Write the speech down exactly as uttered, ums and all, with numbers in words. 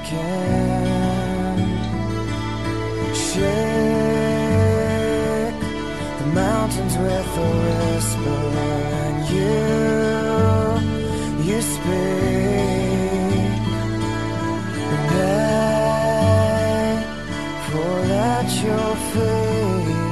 can shake the mountains with a whisper, and you, you speak, and I pour out your feet.